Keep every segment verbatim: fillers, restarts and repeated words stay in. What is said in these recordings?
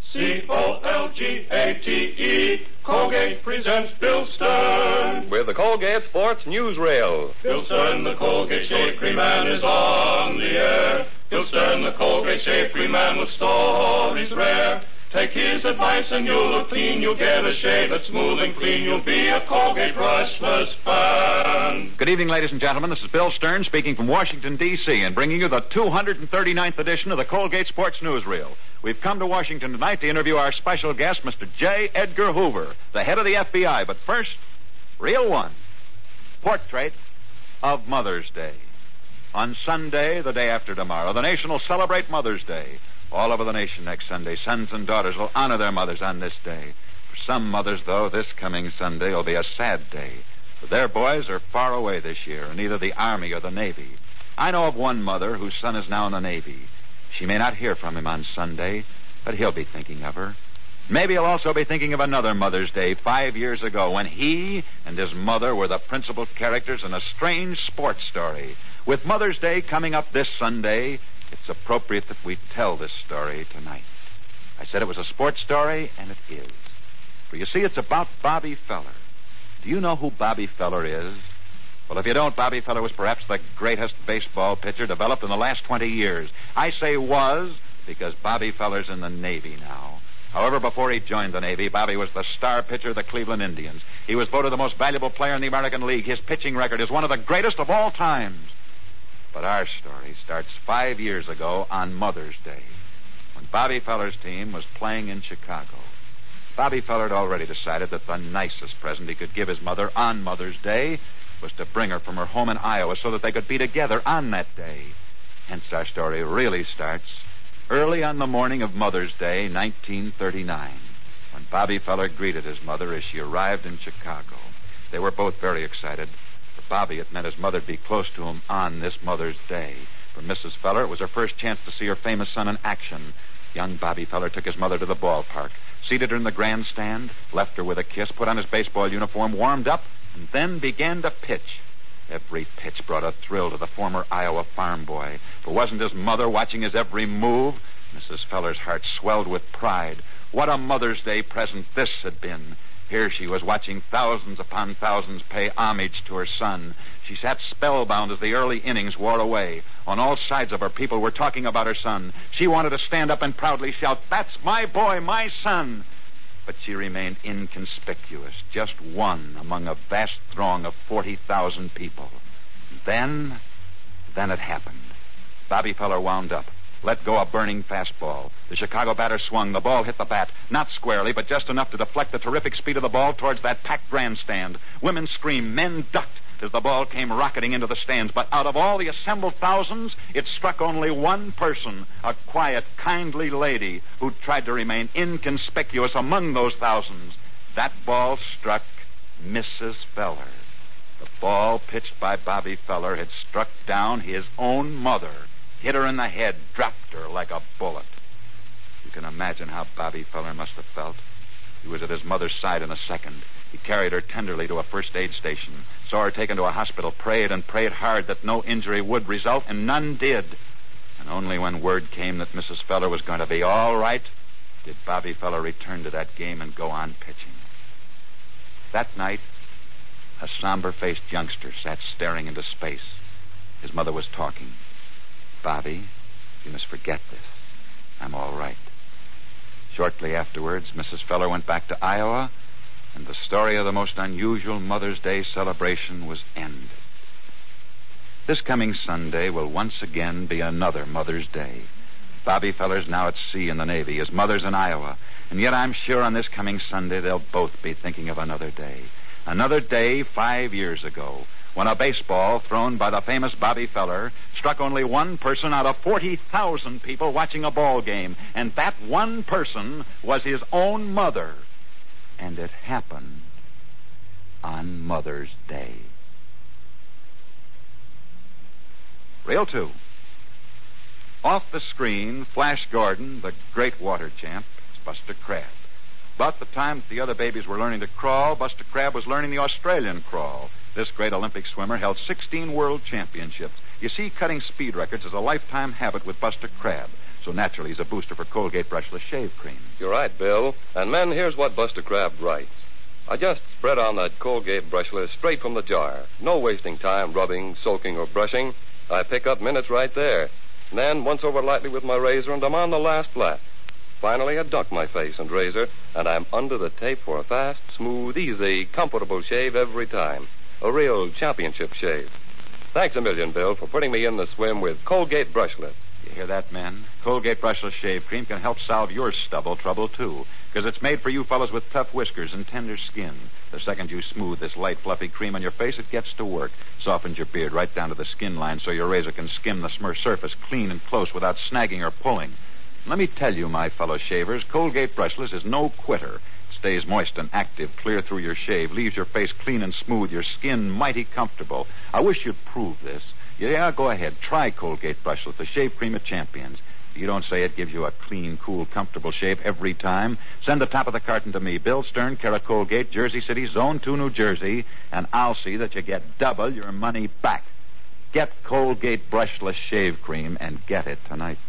C O L G A T E, Colgate presents Bill Stern. With the Colgate Sports Newsreel. Bill Stern, the Colgate Shave Cream Man, is on the air. Bill Stern, the Colgate Shave Cream Man, with stories rare. Take his advice and you'll look clean. You'll get a shave that's smooth and clean. You'll be a Colgate brushless fan. Good evening, ladies and gentlemen. This is Bill Stern speaking from Washington, D C and bringing you the two hundred thirty-ninth edition of the Colgate Sports Newsreel. We've come to Washington tonight to interview our special guest, Mister J. Edgar Hoover, the head of the F B I. But first, Reel One, Portrait of Mother's Day. On Sunday, the day after tomorrow, the nation will celebrate Mother's Day. All over the nation next Sunday, sons and daughters will honor their mothers on this day. For some mothers, though, this coming Sunday will be a sad day. For their boys are far away this year in either the Army or the Navy. I know of one mother whose son is now in the Navy. She may not hear from him on Sunday, but he'll be thinking of her. Maybe he'll also be thinking of another Mother's Day five years ago when he and his mother were the principal characters in a strange sports story. With Mother's Day coming up this Sunday, it's appropriate that we tell this story tonight. I said it was a sports story, and it is. For you see, it's about Bobby Feller. Do you know who Bobby Feller is? Well, if you don't, Bobby Feller was perhaps the greatest baseball pitcher developed in the last twenty years. I say was because Bobby Feller's in the Navy now. However, before he joined the Navy, Bobby was the star pitcher of the Cleveland Indians. He was voted the most valuable player in the American League. His pitching record is one of the greatest of all times. But our story starts five years ago on Mother's Day, when Bobby Feller's team was playing in Chicago. Bobby Feller had already decided that the nicest present he could give his mother on Mother's Day was to bring her from her home in Iowa so that they could be together on that day. Hence, our story really starts early on the morning of Mother's Day, nineteen thirty-nine, when Bobby Feller greeted his mother as she arrived in Chicago. They were both very excited. For Bobby, it meant his mother'd be close to him on this Mother's Day. For Missus Feller, it was her first chance to see her famous son in action. Young Bobby Feller took his mother to the ballpark, seated her in the grandstand, left her with a kiss, put on his baseball uniform, warmed up, and then began to pitch. Every pitch brought a thrill to the former Iowa farm boy. For wasn't his mother watching his every move? Missus Feller's heart swelled with pride. What a Mother's Day present this had been. Here she was watching thousands upon thousands pay homage to her son. She sat spellbound as the early innings wore away. On all sides of her, people were talking about her son. She wanted to stand up and proudly shout, "That's my boy, my son!" But she remained inconspicuous, just one among a vast throng of forty thousand people. Then, then it happened. Bobby Feller wound up, let go a burning fastball. The Chicago batter swung. The ball hit the bat, not squarely, but just enough to deflect the terrific speed of the ball towards that packed grandstand. Women screamed, men ducked as the ball came rocketing into the stands. But out of all the assembled thousands, it struck only one person, a quiet, kindly lady who tried to remain inconspicuous among those thousands. That ball struck Missus Feller. The ball pitched by Bobby Feller had struck down his own mother, hit her in the head, dropped her like a bullet. You can imagine how Bobby Feller must have felt. He was at his mother's side in a second. He carried her tenderly to a first aid station, saw her taken to a hospital, prayed and prayed hard that no injury would result, and none did. And only when word came that Missus Feller was going to be all right did Bobby Feller return to that game and go on pitching. That night, a somber-faced youngster sat staring into space. His mother was talking. "Bobby, you must forget this. I'm all right." Shortly afterwards, Missus Feller went back to Iowa, and the story of the most unusual Mother's Day celebration was ended. This coming Sunday will once again be another Mother's Day. Bobby Feller's now at sea in the Navy. His mother's in Iowa. And yet I'm sure on this coming Sunday they'll both be thinking of another day. Another day five years ago, when a baseball thrown by the famous Bobby Feller struck only one person out of forty thousand people watching a ball game. And that one person was his own mother. And it happened on Mother's Day. Reel two. Off the screen, Flash Gordon, the great water champ, is Buster Crabbe. About the time that the other babies were learning to crawl, Buster Crabbe was learning the Australian crawl. This great Olympic swimmer held sixteen world championships. You see, cutting speed records is a lifetime habit with Buster Crabbe. So naturally, he's a booster for Colgate Brushless Shave Cream. You're right, Bill. And, men, here's what Buster Crabbe writes. I just spread on that Colgate Brushless straight from the jar. No wasting time rubbing, soaking, or brushing. I pick up minutes right there. And then once over lightly with my razor, and I'm on the last lap. Finally, I dunk my face and razor, and I'm under the tape for a fast, smooth, easy, comfortable shave every time. A real championship shave. Thanks a million, Bill, for putting me in the swim with Colgate Brushless. You hear that, men? Colgate Brushless Shave Cream can help solve your stubble trouble, too, because it's made for you fellas with tough whiskers and tender skin. The second you smooth this light, fluffy cream on your face, it gets to work. Softens your beard right down to the skin line so your razor can skim the smear surface clean and close without snagging or pulling. Let me tell you, my fellow shavers, Colgate Brushless is no quitter. It stays moist and active clear through your shave, leaves your face clean and smooth, your skin mighty comfortable. I wish you'd prove this. Yeah, go ahead. Try Colgate Brushless, the shave cream of champions. You don't say it gives you a clean, cool, comfortable shave every time. Send the top of the carton to me, Bill Stern, care of Colgate, Jersey City, Zone two, New Jersey, and I'll see that you get double your money back. Get Colgate Brushless Shave Cream, and get it tonight.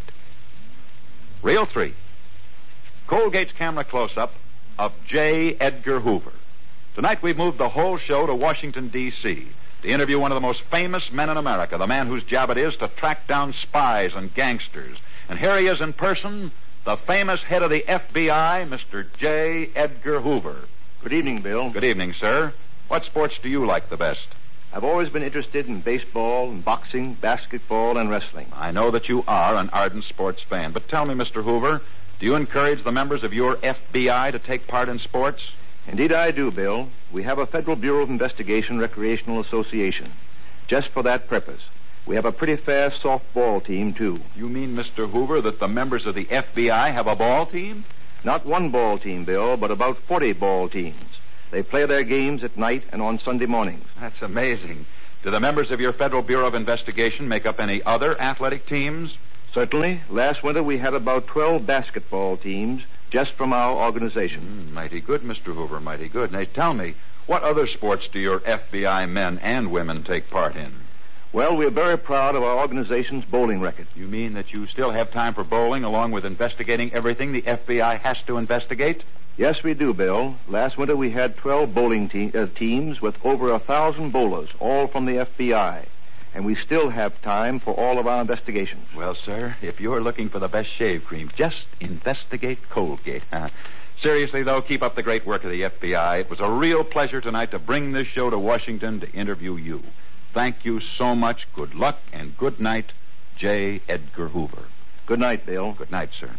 Reel three. Colgate's camera close-up of J. Edgar Hoover. Tonight we've moved the whole show to Washington, D C to interview one of the most famous men in America, the man whose job it is to track down spies and gangsters. And here he is in person, the famous head of the F B I, Mister J. Edgar Hoover. Good evening, Bill. Good evening, sir. What sports do you like the best? I've always been interested in baseball, and boxing, basketball, and wrestling. I know that you are an ardent sports fan, but tell me, Mister Hoover, do you encourage the members of your F B I to take part in sports? Indeed I do, Bill. We have a Federal Bureau of Investigation Recreational Association. Just for that purpose. We have a pretty fast softball team, too. You mean, Mister Hoover, that the members of the F B I have a ball team? Not one ball team, Bill, but about forty ball teams. They play their games at night and on Sunday mornings. That's amazing. Do the members of your Federal Bureau of Investigation make up any other athletic teams? Certainly. Last winter we had about twelve basketball teams just from our organization. Mm, mighty good, Mister Hoover, mighty good. Now, tell me, what other sports do your F B I men and women take part in? Well, we're very proud of our organization's bowling record. You mean that you still have time for bowling along with investigating everything the F B I has to investigate? Yes, we do, Bill. Last winter we had twelve bowling te- uh, teams with over a thousand bowlers, all from the F B I. And we still have time for all of our investigations. Well, sir, if you're looking for the best shave cream, just investigate Colgate. Huh? Seriously, though, keep up the great work of the F B I. It was a real pleasure tonight to bring this show to Washington to interview you. Thank you so much. Good luck and good night, J. Edgar Hoover. Good night, Bill. Good night, sir.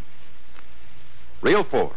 Reel four.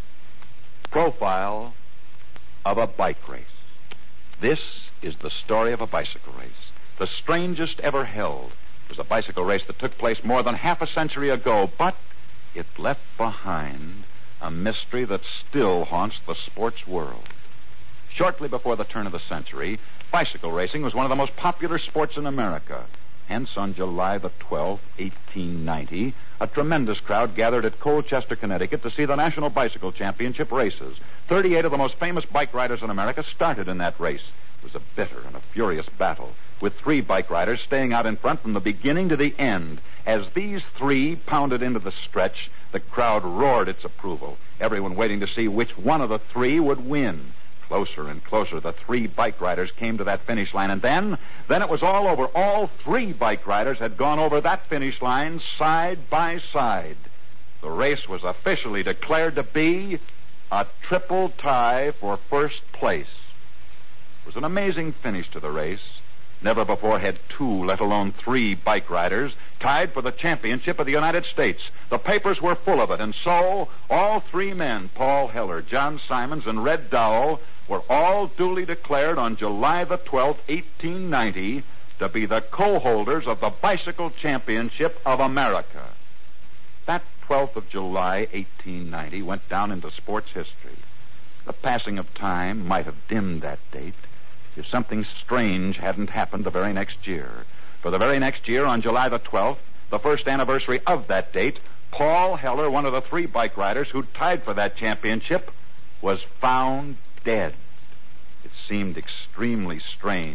Profile of a bike race. This is the story of a bicycle race. The strangest ever held. It was a bicycle race that took place more than half a century ago, but it left behind a mystery that still haunts the sports world. Shortly before the turn of the century, bicycle racing was one of the most popular sports in America. Hence, on July the twelfth, eighteen ninety, a tremendous crowd gathered at Colchester, Connecticut to see the National Bicycle Championship races. thirty-eight of the most famous bike riders in America started in that race. It was a bitter and a furious battle, with three bike riders staying out in front from the beginning to the end. As these three pounded into the stretch, the crowd roared its approval, everyone waiting to see which one of the three would win. Closer and closer, the three bike riders came to that finish line, and then, then it was all over. All three bike riders had gone over that finish line side by side. The race was officially declared to be a triple tie for first place. It was an amazing finish to the race. Never before had two, let alone three bike riders tied for the championship of the United States. The papers were full of it, and so all three men, Paul Heller, John Simons, and Red Dowell, were all duly declared on July the twelfth, eighteen ninety, to be the co-holders of the Bicycle Championship of America. That twelfth of July, eighteen ninety, went down into sports history. The passing of time might have dimmed that date if something strange hadn't happened the very next year. For the very next year, on July the twelfth, the first anniversary of that date, Paul Heller, one of the three bike riders who tied for that championship, was found dead. It seemed extremely strange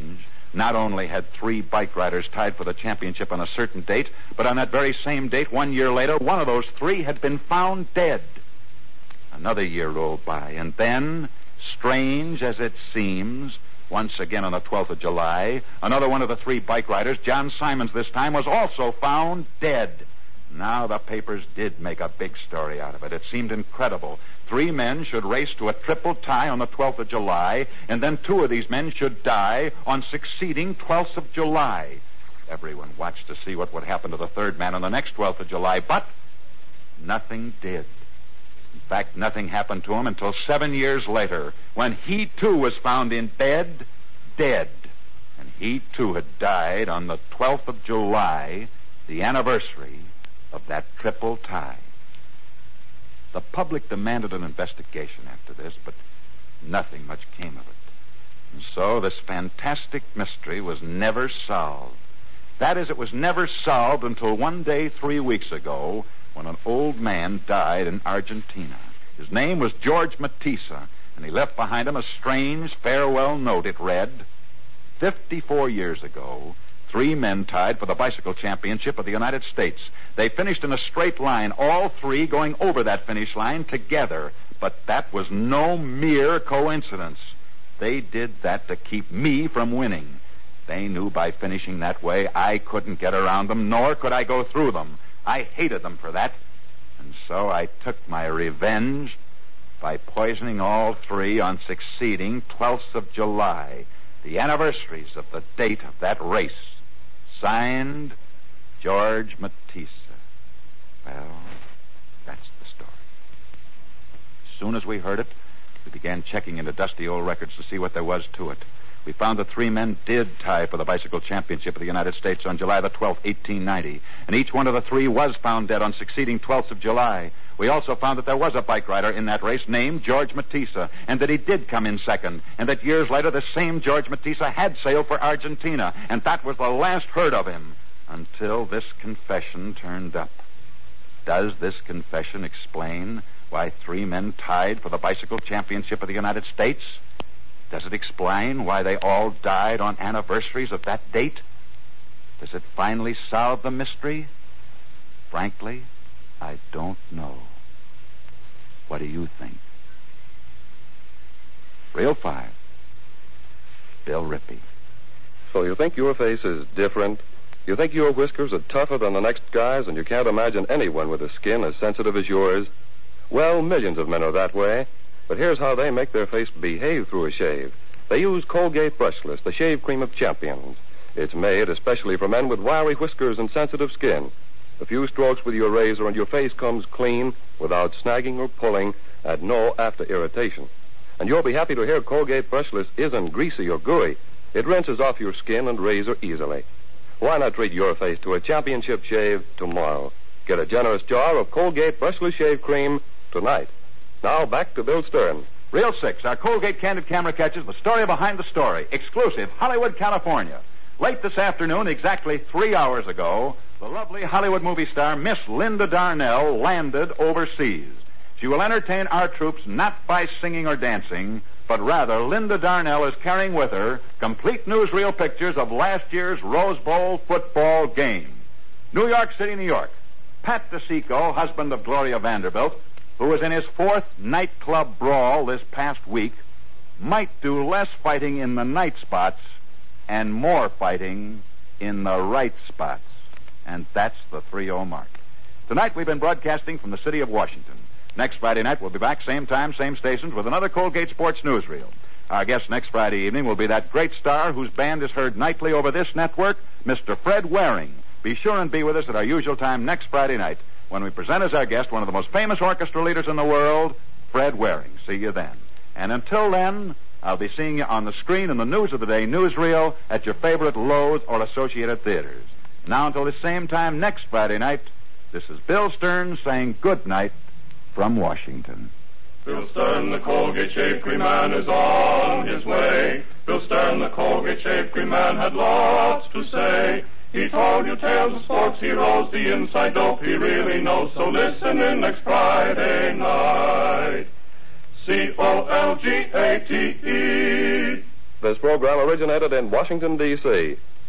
Not only had three bike riders tied for the championship on a certain date, but on that very same date, one year later, one of those three had been found dead. Another year rolled by, and then, strange as it seems, once again on the twelfth of July, another one of the three bike riders, John Simons this time, was also found dead. Now the papers did make a big story out of it. It seemed incredible. Three men should race to a triple tie on the twelfth of July, and then two of these men should die on succeeding twelfths of July. Everyone watched to see what would happen to the third man on the next twelfth of July, but nothing did. In fact, nothing happened to him until seven years later, when he too was found in bed, dead. And he too had died on the twelfth of July, the anniversary of that triple tie. The public demanded an investigation after this, but nothing much came of it. And so this fantastic mystery was never solved. That is, it was never solved until one day three weeks ago when an old man died in Argentina. His name was George Matissa, and he left behind him a strange farewell note. It read, fifty-four years ago, three men tied for the bicycle championship of the United States. They finished in a straight line, all three going over that finish line together. But that was no mere coincidence. They did that to keep me from winning. They knew by finishing that way I couldn't get around them, nor could I go through them. I hated them for that. And so I took my revenge by poisoning all three on succeeding twelfths of July, the anniversaries of the date of that race. Signed, George Matissa. Well, that's the story. As soon as we heard it, we began checking into dusty old records to see what there was to it. We found that three men did tie for the bicycle championship of the United States on July the twelfth, eighteen ninety. And each one of the three was found dead on succeeding twelfths of July. We also found that there was a bike rider in that race named George Matissa, and that he did come in second, and that years later the same George Matissa had sailed for Argentina, and that was the last heard of him until this confession turned up. Does this confession explain why three men tied for the bicycle championship of the United States? Does it explain why they all died on anniversaries of that date? Does it finally solve the mystery? Frankly, I don't know. What do you think? Reel five. Bill Rippey. So you think your face is different? You think your whiskers are tougher than the next guy's, and you can't imagine anyone with a skin as sensitive as yours? Well, millions of men are that way. But here's how they make their face behave through a shave. They use Colgate Brushless, the shave cream of champions. It's made especially for men with wiry whiskers and sensitive skin. A few strokes with your razor and your face comes clean without snagging or pulling and no after irritation. And you'll be happy to hear Colgate Brushless isn't greasy or gooey. It rinses off your skin and razor easily. Why not treat your face to a championship shave tomorrow? Get a generous jar of Colgate Brushless shave cream tonight. Now back to Bill Stern. Reel six, our Colgate Candid Camera catches the story behind the story. Exclusive, Hollywood, California. Late this afternoon, exactly three hours ago, the lovely Hollywood movie star Miss Linda Darnell landed overseas. She will entertain our troops not by singing or dancing, but rather Linda Darnell is carrying with her complete newsreel pictures of last year's Rose Bowl football game. New York City, New York. Pat DeSico, husband of Gloria Vanderbilt, who was in his fourth nightclub brawl this past week, might do less fighting in the night spots and more fighting in the right spots. And that's the three oh mark. Tonight we've been broadcasting from the city of Washington. Next Friday night we'll be back, same time, same stations, with another Colgate Sports Newsreel. Our guest next Friday evening will be that great star whose band is heard nightly over this network, Mister Fred Waring. Be sure and be with us at our usual time next Friday night, when we present as our guest one of the most famous orchestra leaders in the world, Fred Waring. See you then. And until then, I'll be seeing you on the screen in the News of the Day newsreel at your favorite Lowe's or Associated Theaters. Now until the same time next Friday night, this is Bill Stern saying good night from Washington. Bill Stern, the Colgate Shave Cream Man, is on his way. Bill Stern, the Colgate Shave Cream Man, had lots to say. He told you tales of sports heroes, the inside dope he really knows. So listen in next Friday night. C O L G A T E This program originated in Washington, D C